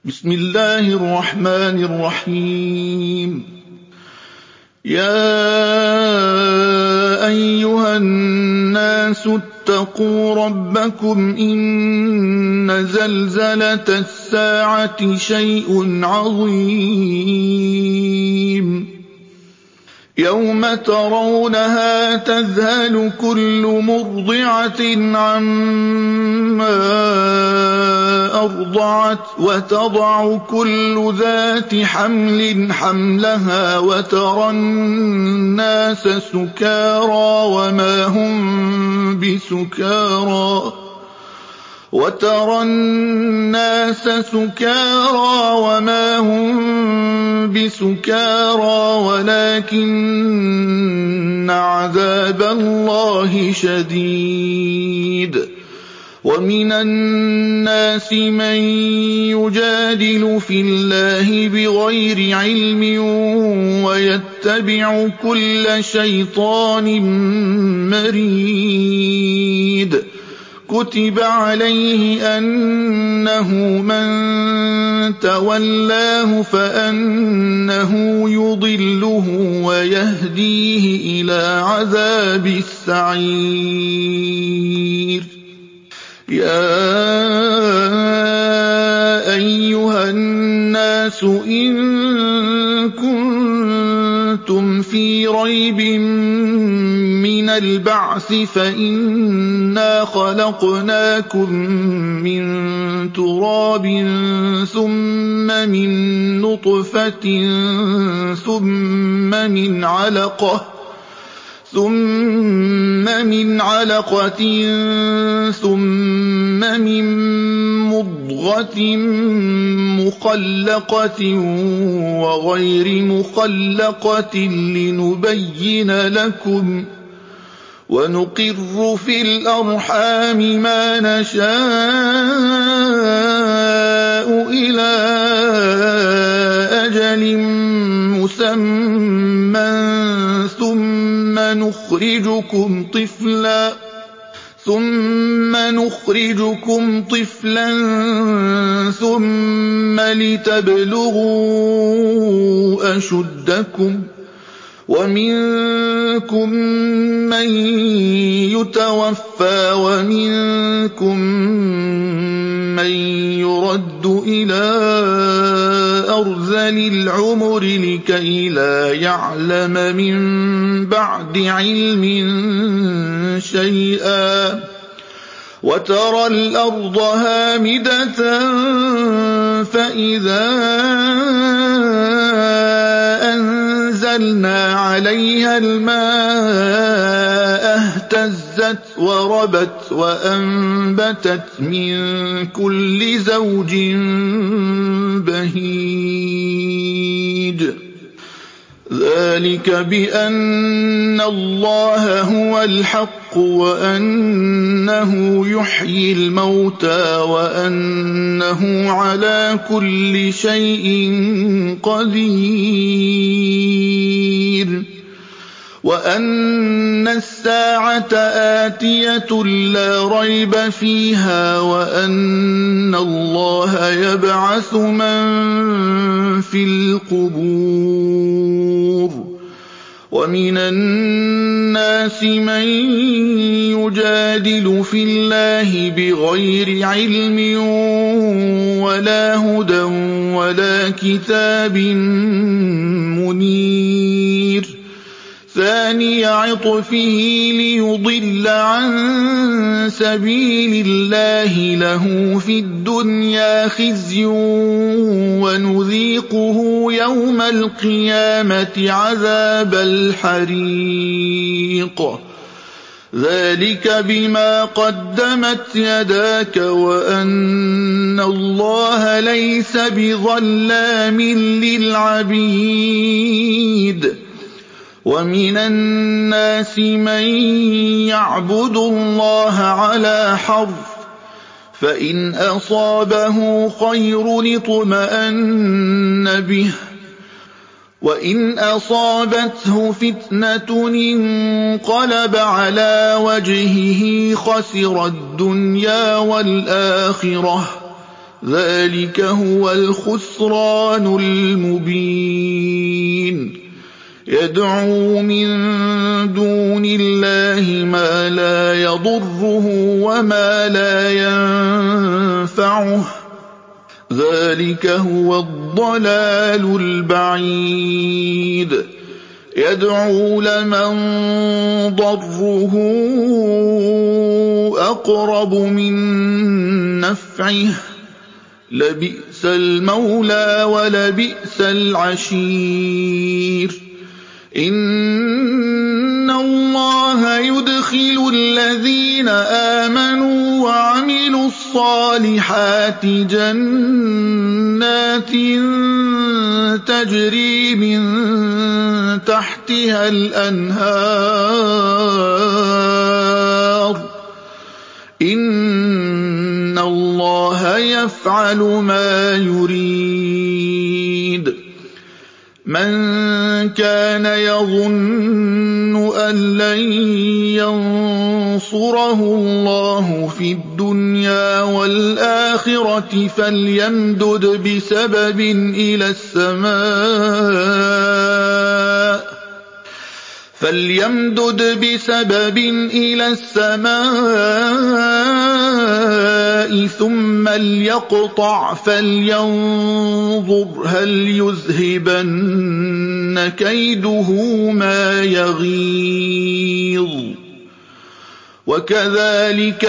بسم الله الرحمن الرحيم. يا أيها الناس اتقوا ربكم إن زلزلة الساعة شيء عظيم يوم ترونها تذهل كل مرضعة عما أرضعت وتضع كل ذات حمل حملها وترى الناس سكارى وما هم بسكارى ولكن عذاب الله شديد. ومن الناس من يجادل في الله بغير علم ويتبع كل شيطان مريد. كتب عليه أنه من تولاه فأنه يضله ويهديه إلى عذاب السعير. يا أيها الناس إن كنتم في ريب من البعث فإنا خلقناكم من تراب ثم من نطفة ثم من علقة ثم من مضغة مخلقة وغير مخلقة لنبين لكم ونقر في الأرحام ما نشاء إلى أجل مسمى ثم نخرجكم طفلا ثم لتبلغوا أشدكم ومنكم من يتوفى ومنكم من يرد إلى أرذل العمر لكي لا يعلم من بعد علم شيئا. وترى الأرض هامدة فإذا أنزلنا عليها الماء اهتزت وربت وأنبتت من كل زوج بهيج. ذلك بأن الله هو الحق وأنه يحيي الموتى وأنه على كل شيء قدير وأن الساعة آتية لا ريب فيها وأن الله يبعث من في القبور. ومن الناس من يجادل في الله بغير علم ولا هدى ولا كتاب منير. ثاني عطفه ليضل عن سبيل الله له في الدنيا خزي ونذيقه يوم القيامة عذاب الحريق. ذلك بما قدمت يداك وأن الله ليس بظلام للعبيد. ومن الناس من يعبد الله على حرف فإن أصابه خير اطمأن به وإن أصابته فتنة انقلب على وجهه خسر الدنيا والآخرة ذلك هو الخسران المبين يدعو من دون الله ما لا يضره وما لا ينفعه ذلك هو الضلال البعيد يدعو لمن ضره أقرب من نفعه لبئس المولى ولبئس العشير إن الله يدخل الذين آمنوا وعملوا الصالحات جنات تجري من تحتها الأنهار إن الله يفعل ما يريد من كان يظن أن لن ينصره الله في الدنيا والآخرة فليمدد بسبب إلى السماء ثم ليقطع فلينظر هل يذهبن كيده ما يغيظ وكذلك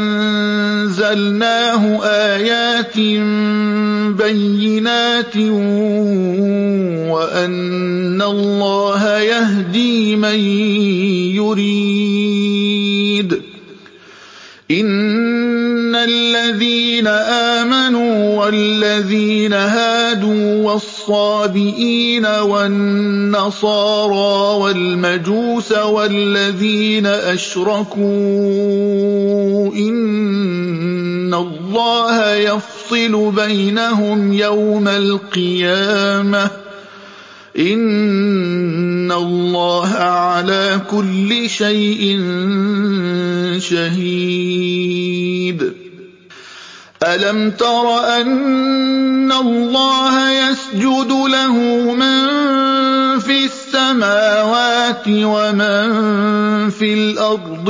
أنزلناه آيات بينات وأن الله يهدي من يريد إن الذين آمنوا والذين هادوا والصابئين والنصارى والمجوس والذين أشركوا إن الله يفصل بينهم يوم القيامة إن الله على كل شيء شهيد ألم تر أن الله يسجد له من في السماوات ومن في الأرض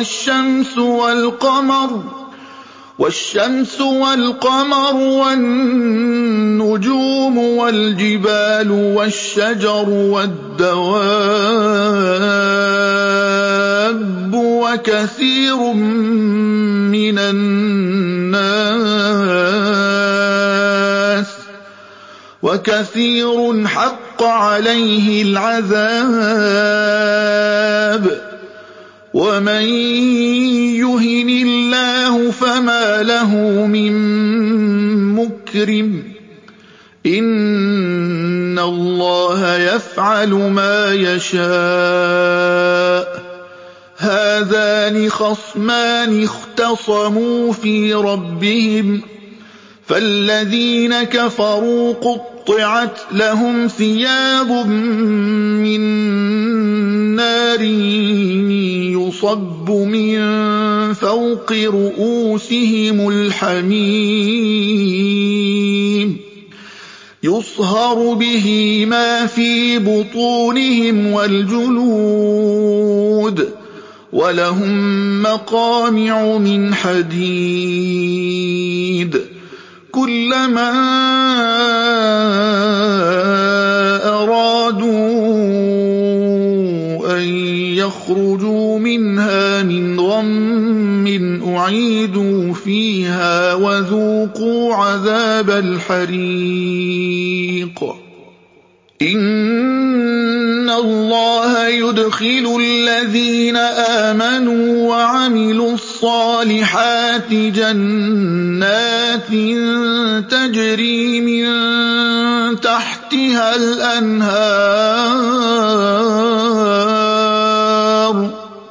والشمس والقمر والنجوم والجبال والشجر والدواب وكثير حق عليه العذاب ومن يهن الله فما له من مكرم إن الله يفعل ما يشاء هذان خصمان اختصموا في ربهم فالذين كفروا قطعت لهم ثياب من نار يصب من فوق رؤوسهم الحميم يصهر به ما في بطونهم والجلود ولهم مقامع من حديد كلما أرادوا أن يخرجوا منها من غم أعيدوا فيها وذوقوا عذاب الحريق إن الله يدخل الذين آمنوا وعملوا الصالحات جنات تجري من تحتها الأنهار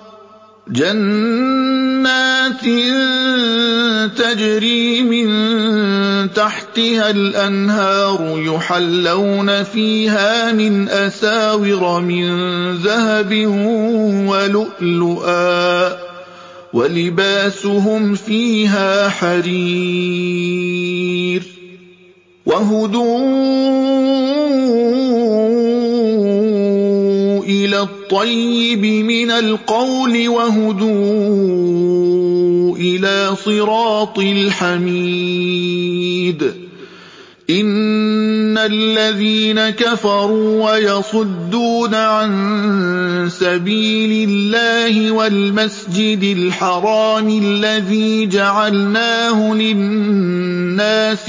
يحلون فيها من أساور من ذهب ولؤلؤا وَلِبَاسُهُمْ فِيهَا حَرِيرٌ وَهُدُوا إِلَى الطَّيِّبِ مِنَ الْقَوْلِ وَهُدُوا إِلَىٰ صِرَاطِ الْحَمِيدِ إِنَّ الَّذِينَ كَفَرُوا وَيَصُدُّونَ عَن سَبِيلِ اللَّهِ وَالْمَسْجِدِ الْحَرَامِ الَّذِي جَعَلْنَاهُ لِلنَّاسِ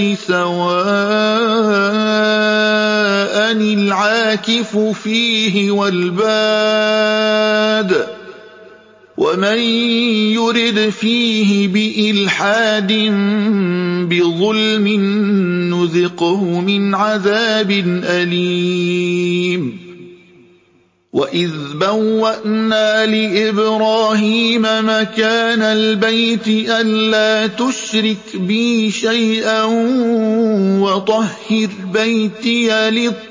سَوَاءً الْعَاكِفُ فِيهِ وَالْبَادِ وَمَن يُرِدْ فِيهِ بِإِلْحَادٍ بِظُلْمٍ نُّذِقْهُ مِنْ عَذَابٍ أَلِيمٍ وَإِذْ بَوَّأْنَا لِإِبْرَاهِيمَ مَكَانَ الْبَيْتِ أَلَّا تُشْرِكْ بِي شَيْئًا وَطَهِّرْ بَيْتِيَ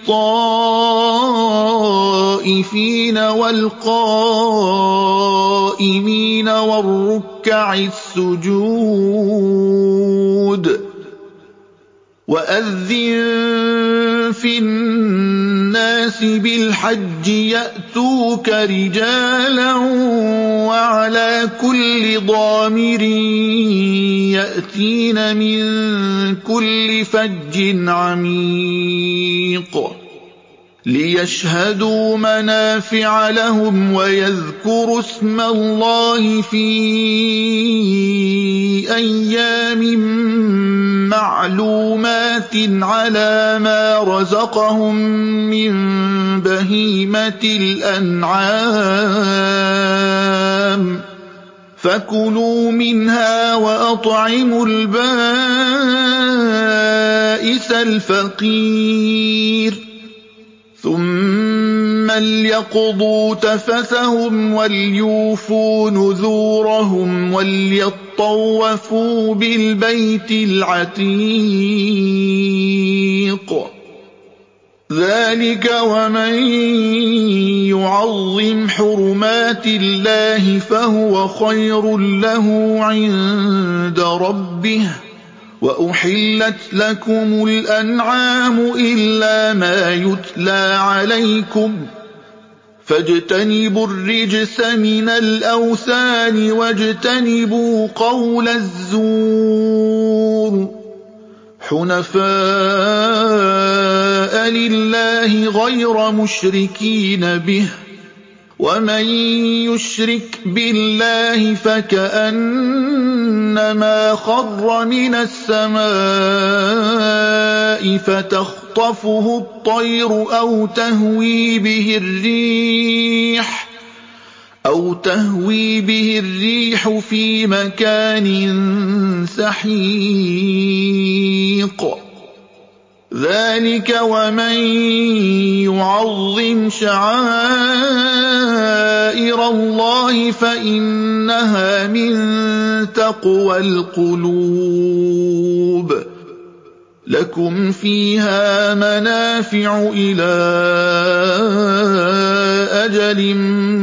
لِلطَّائِفِينَ وَالْقَائِمِينَ وَالرُّكَّعِ السُّجُودِ وَأَذِّن فِي النَّاسِ بِالْحَجِّ يَأْتُوكَ رِجَالًا وَعَلَىٰ كُلِّ ضَامِرٍ يَأْتِينَ مِن كُلِّ فَجٍّ عَمِيقٍ لِيَشْهَدُوا مَنَافِعَ لَهُمْ وَيَذْكُرُوا اسْمَ اللَّهِ في أَيَّامٍ مَّعْلُومَاتٍ عَلَىٰ مَا رَزَقَهُم مِّن بَهِيمَةِ الْأَنْعَامِ فَكُلُوا مِنْهَا وَأَطْعِمُوا الْبَائِسَ الْفَقِيرَ ثُمَّ لْيَقْضُوا تَفَثَهُمْ وَلْيُوفُوا نُذُورَهُمْ وَلْيَطَّوَّفُوا بِالْبَيْتِ الْعَتِيقِ ذَلِكَ وَمَن يُعَظِّمْ حُرُمَاتِ اللَّهِ فَهُوَ خَيْرٌ لَّهُ عِندَ رَبِّهِ وَأُحِلَّتْ لَكُمُ الْأَنْعَامُ إِلَّا مَا يُتْلَىٰ عَلَيْكُمْ فَاجْتَنِبُوا الرِّجْسَ مِنَ الْأَوْثَانِ وَاجْتَنِبُوا قَوْلَ الزُّورِ حُنَفَاءَ لِلَّهِ غَيْرَ مُشْرِكِينَ بِهِ وَمَن يُشْرِكْ بِاللَّهِ فَكَأَنَّمَا خَرَّ مِنَ السَّمَاءِ فَتَخْطَفُهُ الطَّيْرُ أَوْ تَهْوِي بِهِ الرِّيحُ فِي مَكَانٍ سَحِيقٍ ذَلِكَ وَمَن يُعَظِّمْ شَعَائِرَ اللَّهِ فَإِنَّهَا مِن تَقْوَى الْقُلُوبِ لَكُمْ فِيهَا مَنَافِعُ إِلَىٰ أَجَلٍ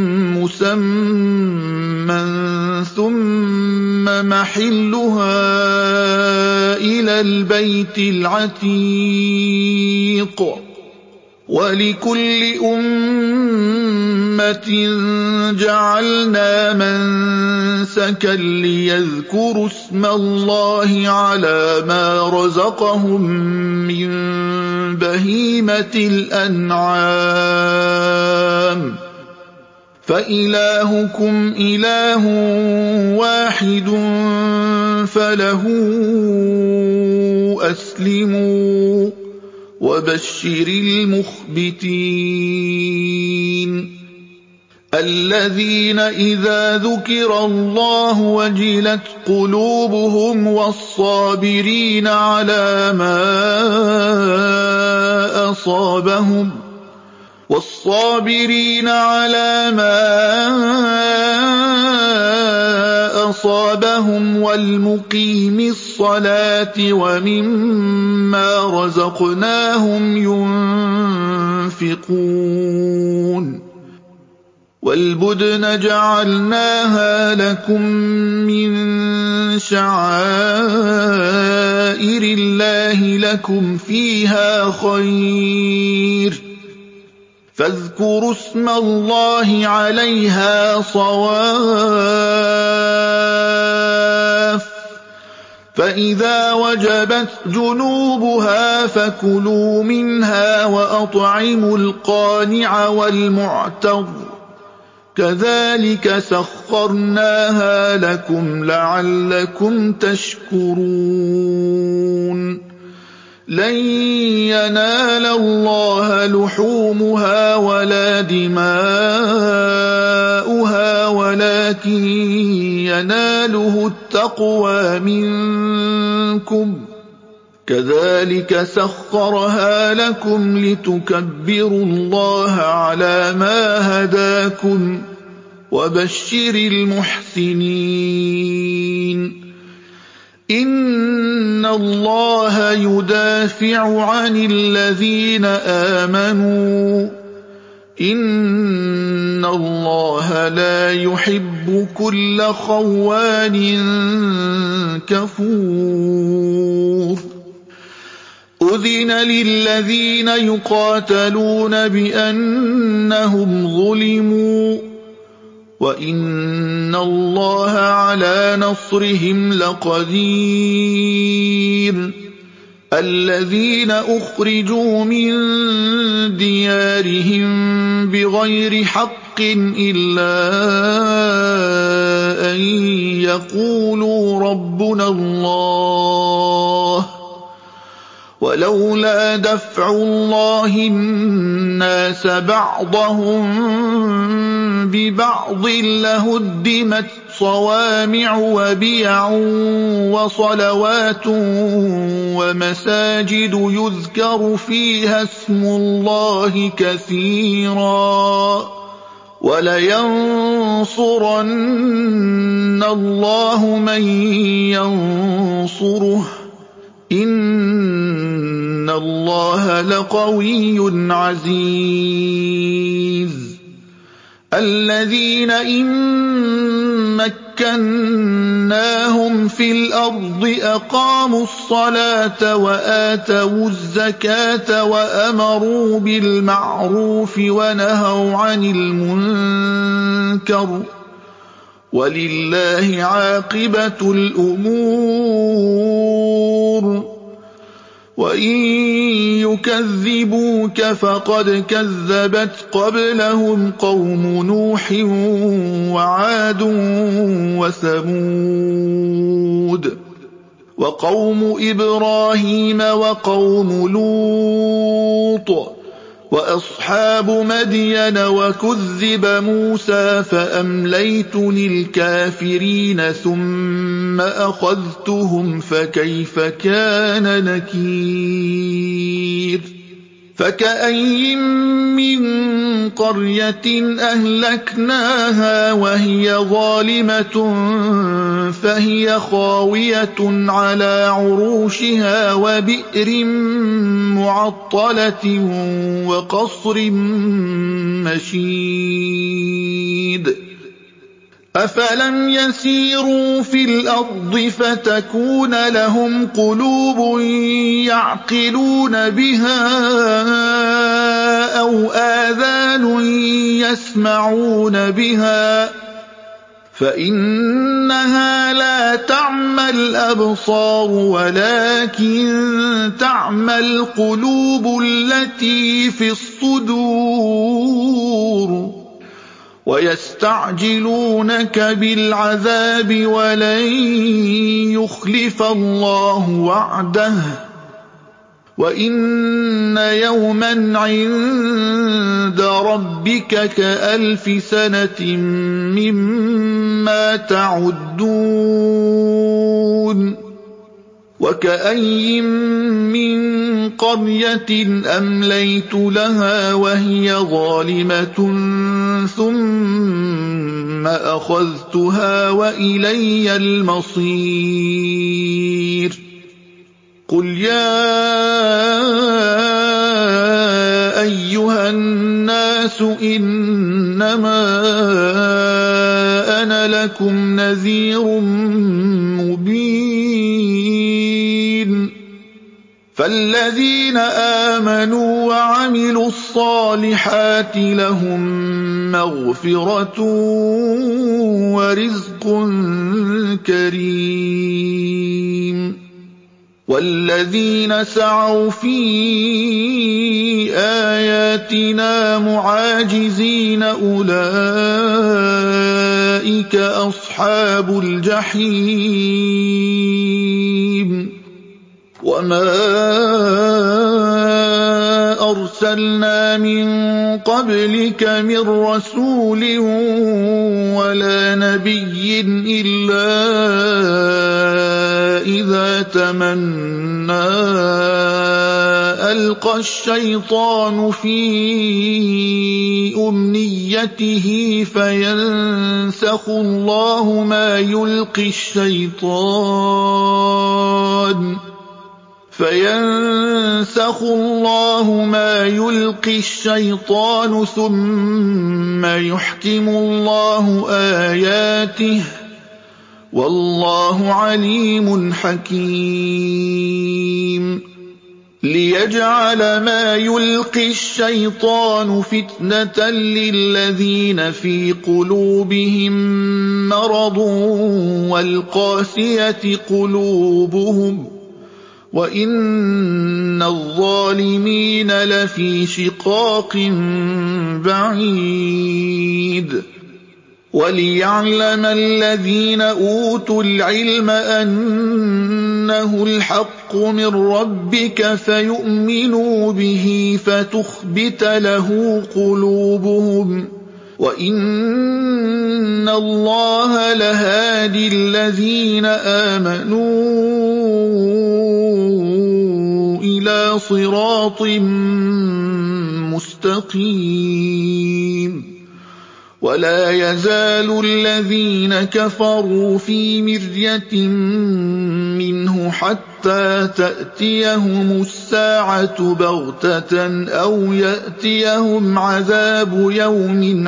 مُّسَمًّى ثُمَّ مَحِلُّهَا إِلَى الْبَيْتِ الْعَتِيقِ وَلِكُلِّ أُمَّةٍ جَعَلْنَا مَنسَكًا لِّيَذْكُرُوا اسْمَ اللَّهِ عَلَىٰ مَا رَزَقَهُم مِّن بَهِيمَةِ الْأَنْعَامِ فَإِلَٰهُكُمْ إِلَٰهٌ وَاحِدٌ فَلَهُ أَسْلِمُوا وَبَشِّرِ الْمُخْبِتِينَ الَّذِينَ إِذَا ذُكِرَ اللَّهُ وَجِلَتْ قُلُوبُهُمْ وَالصَّابِرِينَ عَلَىٰ مَا أَصَابَهُمْ وَالْمُقِيمِي الصَّلَاةِ وَمِمَّا رَزَقْنَاهُمْ يُنفِقُونَ وَالْبُدْنَ جَعَلْنَاهَا لَكُم مِّن شَعَائِرِ اللَّهِ لَكُمْ فِيهَا خَيْرٌ ۖ فاذكروا اسم الله عليها صواف، فإذا وجبت جنوبها فكلوا منها وأطعموا القانع والمعتر، كذلك سخرناها لكم لعلكم تشكرون. لن ينال الله لحومها ولا دماؤها ولكن يناله التقوى منكم، كذلك سخرها لكم لتكبروا الله على ما هداكم، وبشر المحسنين. إن الله يدافع عن الذين آمنوا، إن الله لا يحب كل خوان كفور. أذن للذين يقاتلون بأنهم ظلموا، وإن الله على نصرهم لقدير. الذين أخرجوا من ديارهم بغير حق إلا أن يقولوا ربنا الله، ولولا دفع الله الناس بعضهم ببعض لهدمت صوامع وبيع وصلوات ومساجد يذكر فيها اسم الله كثيرا، ولينصرن الله من ينصره، إن الله لقوي عزيز. الذين إن مكناهم في الأرض أقاموا الصلاة وآتوا الزكاة وأمروا بالمعروف ونهوا عن المنكر، ولله عاقبة الأمور. وإن يكذبوك فقد كذبت قبلهم قوم نوح وعاد وثمود وقوم إبراهيم وقوم لوط وأصحاب مدين، وكذب موسى فأمليت للكافرين ثم أخذتهم فكيف كان نكير. فكأين من قرية أهلكناها وهي ظالمة فهي خاوية على عروشها وبئر معطلة وقصر مشيد. أفلم يسيروا في الأرض فتكون لهم قلوب يعقلون بها أو آذان يسمعون بها، فإنها لا تعمى الأبصار ولكن تعمى القلوب التي في الصدور. ويستعجلونك بالعذاب ولن يخلف الله وعده، وإن يوما عند ربك كألف سنة مما تعدون. وكأين من قرية أمليت لها وهي ظالمة ثم أخذتها وإلي المصير. قل يا أيها الناس النَّاسُ إِنَّمَا أَنَا لَكُمْ نَذِيرٌ مُّبِينٌ فَالَّذِينَ آمَنُوا وَعَمِلُوا الصَّالِحَاتِ لَهُم مَّغْفِرَةٌ وَرِزْقٌ كَرِيمٌ وَالَّذِينَ سَعَوْا فِي آيَاتِنَا مُعَاجِزِينَ أُولَٰئِكَ أَصْحَابُ الْجَحِيمِ وَمَا أَرْسَلْنَا مِن قَبْلِكَ مِن رَّسُولٍ وَلَا نَبِيٍّ إِلَّا إِذَا تَمَنَّىٰ أَلْقَى الشَّيْطَانُ فِي أُمْنِيَّتِهِ فَيَنسَخُ اللَّهُ مَا يُلْقِي الشَّيْطَانُ ثُمَّ يُحْكِمُ اللَّهُ آيَاتِهِ ۗ وَاللَّهُ عَلِيمٌ حَكِيمٌ لِيَجْعَلَ مَا يُلْقِي الشَّيْطَانُ فِتْنَةً لِّلَّذِينَ فِي قُلُوبِهِم مَّرَضٌ وَالْقَاسِيَةِ قُلُوبُهُمْ ۗ وَإِنَّ الظَّالِمِينَ لَفِي شِقَاقٍ بَعِيدٍ وَلِيَعْلَمَ الَّذِينَ أُوتُوا الْعِلْمَ أَنَّهُ الْحَقُّ مِن رَّبِّكَ فَيُؤْمِنُوا بِهِ فَتُخْبِتَ لَهُ قُلُوبُهُمْ ۗ وَإِنَّ اللَّهَ لَهَادِي الَّذِينَ آمَنُوا إِلَىٰ صِرَاطٍ مُّسْتَقِيمٍ وَلَا يَزَالُ الَّذِينَ كَفَرُوا فِي مِرْيَةٍ مِّنْهُ حَتَّىٰ تَأْتِيَهُمُ السَّاعَةُ بَغْتَةً أَوْ يَأْتِيَهُمْ عَذَابُ يَوْمٍ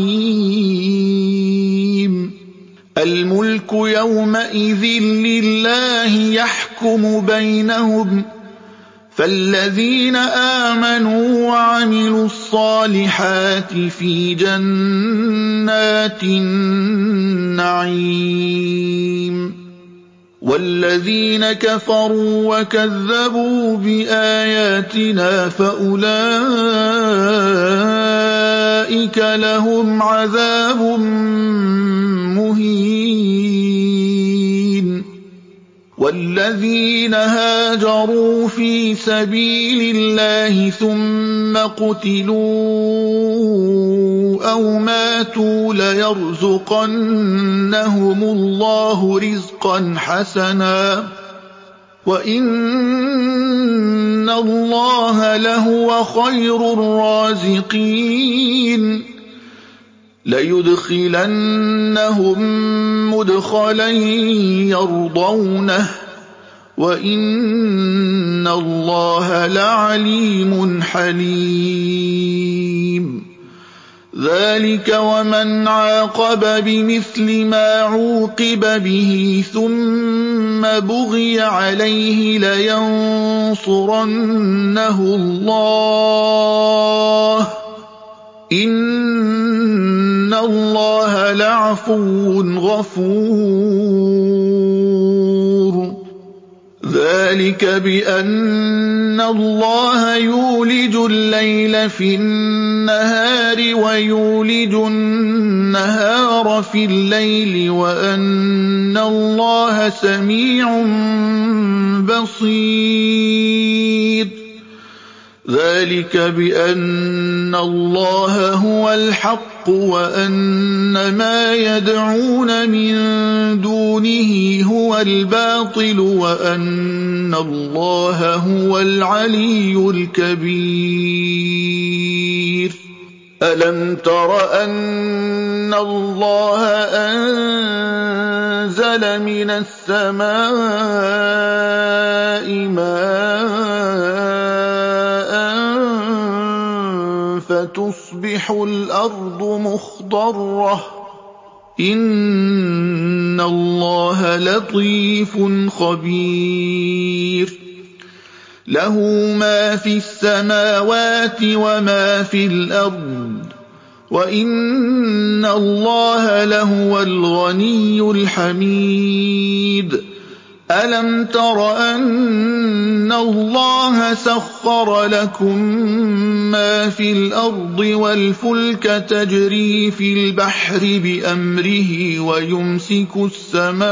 عَقِيمٍ الْمُلْكُ يَوْمَئِذٍ لِّلَّهِ يَحْكُمُ بَيْنَهُمْ ۚ فَالَّذِينَ آمَنُوا وَعَمِلُوا الصَّالِحَاتِ فِي جَنَّاتِ النَّعِيمِ وَالَّذِينَ كَفَرُوا وَكَذَّبُوا بِآيَاتِنَا فَأُولَٰئِكَ لَهُمْ عَذَابٌ مُّهِينٌ وَالَّذِينَ هَاجَرُوا فِي سَبِيلِ اللَّهِ ثُمَّ قُتِلُوا أَوْ مَاتُوا لَيَرْزُقَنَّهُمُ اللَّهُ رِزْقًا حَسَنًا ۚ وَإِنَّ اللَّهَ لَهُوَ خَيْرُ الرَّازِقِينَ لَيُدْخِلَنَّهُم مُّدْخَلًا يَرْضَوْنَهُ ۗ وَإِنَّ اللَّهَ لَعَلِيمٌ حَلِيمٌ ذَٰلِكَ وَمَنْ عَاقَبَ بِمِثْلِ مَا عُوقِبَ بِهِ ثُمَّ بُغِيَ عَلَيْهِ لَيَنصُرَنَّهُ اللَّهُ ۗ إِنَّ اللَّهَ لَعَفُوٌّ غَفُورٌ ذَٰلِكَ بِأَنَّ اللَّهَ يُولِجُ اللَّيْلَ فِي النَّهَارِ وَيُولِجُ النَّهَارَ فِي اللَّيْلِ وَأَنَّ اللَّهَ سَمِيعٌ بَصِيرٌ ذَٰلِكَ بِأَنَّ اللَّهَ هُوَ الْحَقُّ وَأَنَّ مَا يَدْعُونَ مِن دُونِهِ هُوَ الْبَاطِلُ وَأَنَّ اللَّهَ هُوَ الْعَلِيُّ الْكَبِيرُ أَلَمْ تَرَ أَنَّ اللَّهَ أَنزَلَ مِنَ السَّمَاءِ مَاءً فتصبح الأرض مخضرة إن الله لطيف خبير له ما في السماوات وما في الأرض وإن الله لهو الغني الحميد ألم تر أن الله سخر لكم ما في الأرض والفلك تجري في البحر بأمره ويمسك السماء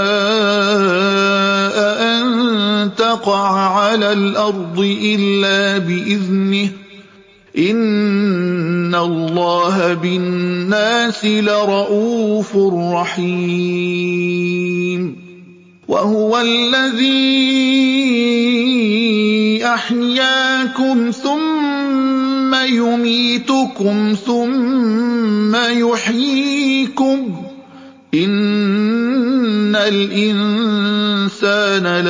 أن تقع على الأرض إلا بإذنه إن الله بالناس لرءوف رحيم وهو الذي أحياكم ثم يميتكم ثم يحييكم إن الإنسان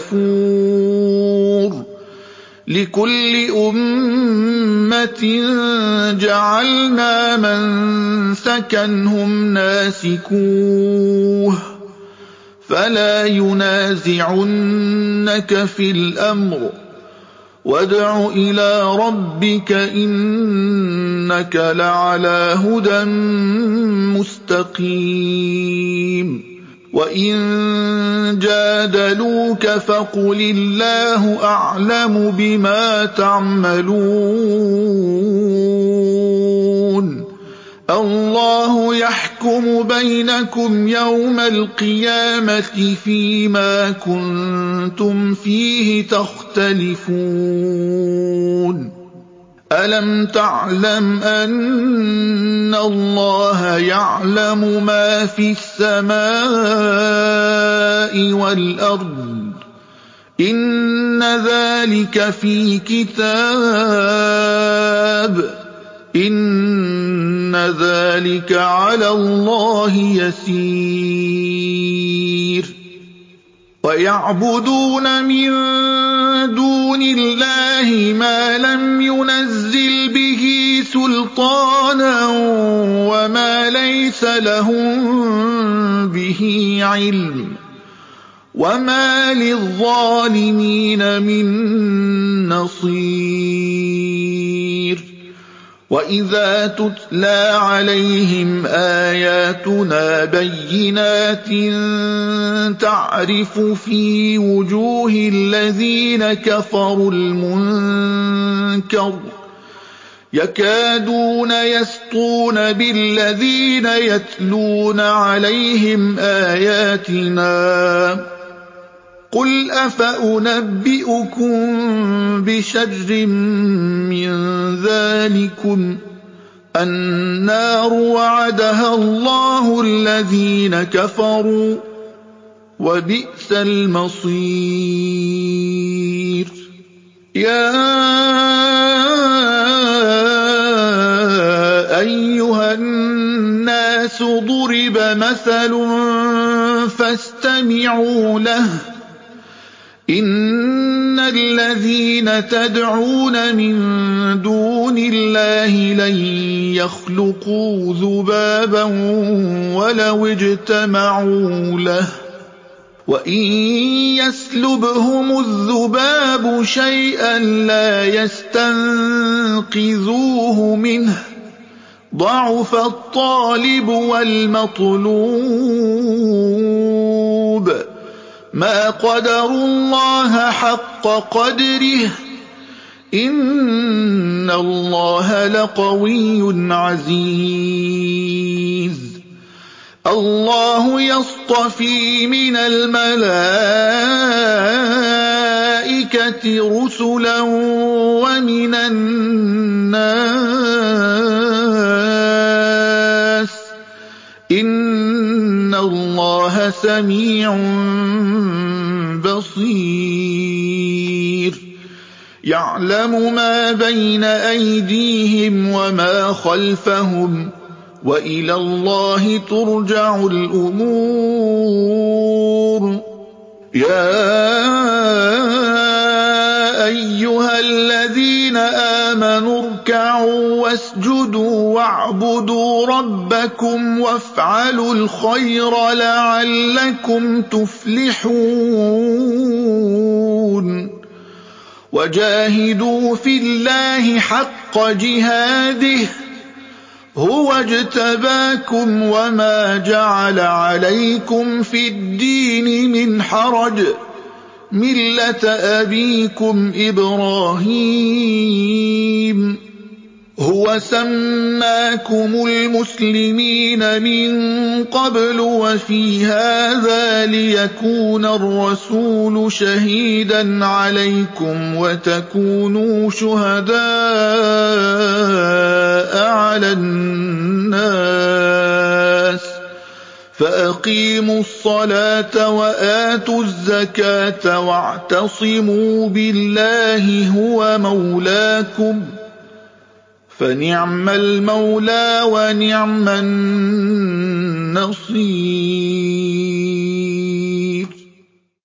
لكفور لكل أمة جعلنا منسكا هم ناسكوه فلا ينازعنك في الأمر وادع إلى ربك إنك لعلى هدى مستقيم وإن جادلوك فقل الله أعلم بما تعملون الله يحكم بينكم يوم القيامة فيما كنتم فيه تختلفون ألم تعلم أن الله يعلم ما في السماء والأرض إن ذلك في كتاب إن ذلك على الله يسير ويعبدون من دون الله ما لم ينزل به سلطانا وما ليس لهم به علم وما للظالمين من نصير وإذا تتلى عليهم آياتنا بينات تعرف في وجوه الذين كفروا المنكر يكادون يسطون بالذين يتلون عليهم آياتنا قل أفأنبئكم بشر من ذلكم النار وعدها الله الذين كفروا وبئس المصير يا أيها الناس ضرب مثل فاستمعوا له إن الذين تدعون من دون الله لن يخلقوا ذبابا ولو اجتمعوا له وإن يسلبهم الذباب شيئا لا يستنقذوه منه ضعف الطالب والمطلوب ما قدروا الله حق قدره إن الله لقوي عزيز الله يصطفي من الملائكة رسلا ومن الناس إن الله سميع بصير يعلم ما بين أيديهم وما خلفهم وإلى الله ترجع الأمور يا أَيُّهَا الَّذِينَ آمَنُوا ارْكَعُوا وَاسْجُدُوا وَاعْبُدُوا رَبَّكُمْ وَافْعَلُوا الْخَيْرَ لَعَلَّكُمْ تُفْلِحُونَ وَجَاهِدُوا فِي اللَّهِ حَقَّ جِهَادِهِ هُوَ اجْتَبَاكُمْ وَمَا جَعَلَ عَلَيْكُمْ فِي الدِّينِ مِنْ حَرَجٍ مِلَّةَ أَبِيكُمْ إِبْرَاهِيمَ هُوَ سَمَّاكُمُ الْمُسْلِمِينَ مِنْ قَبْلُ وَفِي هَذَا لِيَكُونَ الرَّسُولُ شَهِيدًا عَلَيْكُمْ وَتَكُونُوا شُهَدَاءَ عَلَى النَّاسِ فَأَقِيمُوا الصَّلَاةَ وَآتُوا الزَّكَاةَ وَاعْتَصِمُوا بِاللَّهِ هُوَ مَوْلَاكُمْ فَنِعْمَ الْمَوْلَىٰ وَنِعْمَ النَّصِيرُ